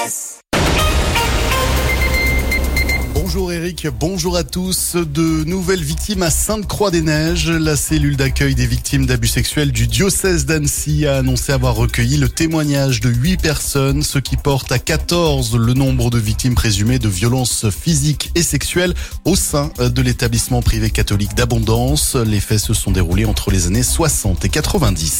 ODS. Bonjour Eric, bonjour à tous. De nouvelles victimes à Sainte-Croix-des-Neiges. La cellule d'accueil des victimes d'abus sexuels du diocèse d'Annecy a annoncé avoir recueilli le témoignage de 8 personnes, ce qui porte à 14 le nombre de victimes présumées de violences physiques et sexuelles au sein de l'établissement privé catholique d'Abondance. Les faits se sont déroulés entre les années 60 et 90.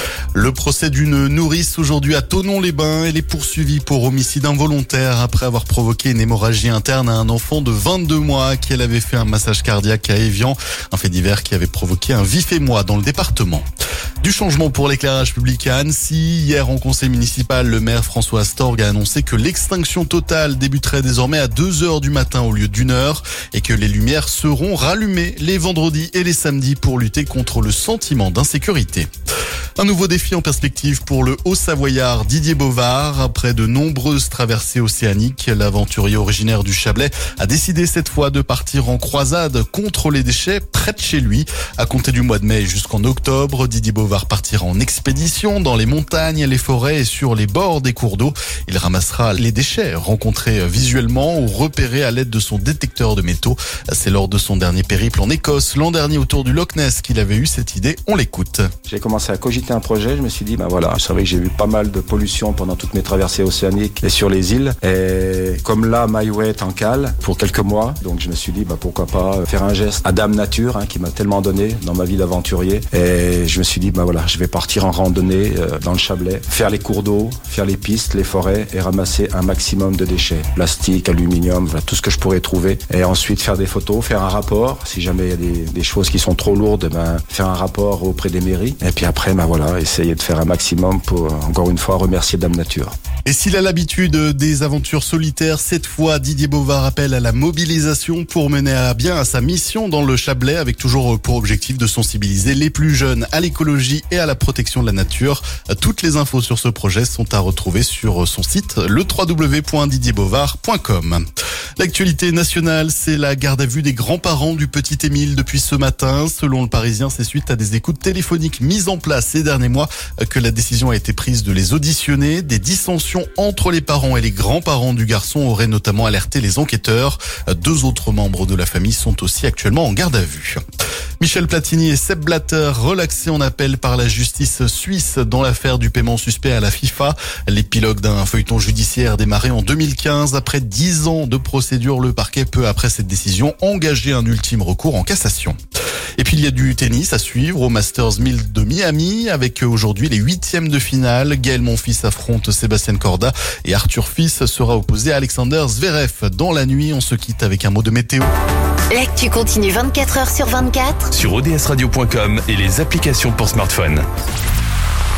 Le procès d'une nourrice aujourd'hui à Thonon-les-Bains. Elle est poursuivie pour homicide involontaire après avoir provoqué une hémorragie interne à un enfant de 22 mois qui elle avait fait un massage cardiaque à Évian. Un fait divers qui avait provoqué un vif émoi dans le département. Du changement pour l'éclairage public à Annecy. Hier, en conseil municipal, le maire François Astorg a annoncé que l'extinction totale débuterait désormais à 2h du matin au lieu d'1h et que les lumières seront rallumées les vendredis et les samedis pour lutter contre le sentiment d'insécurité. Un nouveau défi en perspective pour le Haut-Savoyard Didier Bovard. Après de nombreuses traversées océaniques, l'aventurier originaire du Chablais a décidé cette fois de partir en croisade contre les déchets près de chez lui. À compter du mois de mai jusqu'en octobre, Didier Bovard partira en expédition dans les montagnes, les forêts et sur les bords des cours d'eau. Il ramassera les déchets rencontrés visuellement ou repérés à l'aide de son détecteur de métaux. C'est lors de son dernier périple en Écosse l'an dernier autour du Loch Ness qu'il avait eu cette idée. On l'écoute. J'ai commencé à cogiter un projet, je me suis dit, c'est vrai que j'ai vu pas mal de pollution pendant toutes mes traversées océaniques et sur les îles. Et comme là, Mayotte est en cale pour quelques mois, donc je me suis dit, pourquoi pas faire un geste à Dame Nature, qui m'a tellement donné dans ma vie d'aventurier. Et je me suis dit, je vais partir en randonnée dans le Chablais, faire les cours d'eau, faire les pistes, les forêts et ramasser un maximum de déchets, plastique, aluminium, tout ce que je pourrais trouver. Et ensuite faire des photos, faire un rapport, si jamais il y a des choses qui sont trop lourdes, faire un rapport auprès des mairies. Et puis après, essayer de faire un maximum pour, encore une fois, remercier Dame Nature. Et s'il a l'habitude des aventures solitaires, cette fois, Didier Bovard appelle à la mobilisation pour mener à bien sa mission dans le Chablais, avec toujours pour objectif de sensibiliser les plus jeunes à l'écologie et à la protection de la nature. Toutes les infos sur ce projet sont à retrouver sur son site, le www.didierbovard.com. L'actualité nationale, c'est la garde à vue des grands-parents du petit Émile depuis ce matin. Selon le Parisien, c'est suite à des écoutes téléphoniques mises en place ces derniers mois que la décision a été prise de les auditionner. Des dissensions entre les parents et les grands-parents du garçon auraient notamment alerté les enquêteurs. 2 autres membres de la famille sont aussi actuellement en garde à vue. Michel Platini et Sepp Blatter relaxés en appel par la justice suisse dans l'affaire du paiement suspect à la FIFA. L'épilogue d'un feuilleton judiciaire démarré en 2015. Après 10 ans de procédure, le parquet peut, après cette décision, engager un ultime recours en cassation. Et puis il y a du tennis à suivre au Masters 1000 de Miami avec aujourd'hui les 8e de finale. Gaël Monfils affronte Sébastien Corda et Arthur Fils sera opposé à Alexander Zverev. Dans la nuit, on se quitte avec un mot de météo. L'actu continue 24h sur 24 sur odsradio.com et les applications pour smartphone.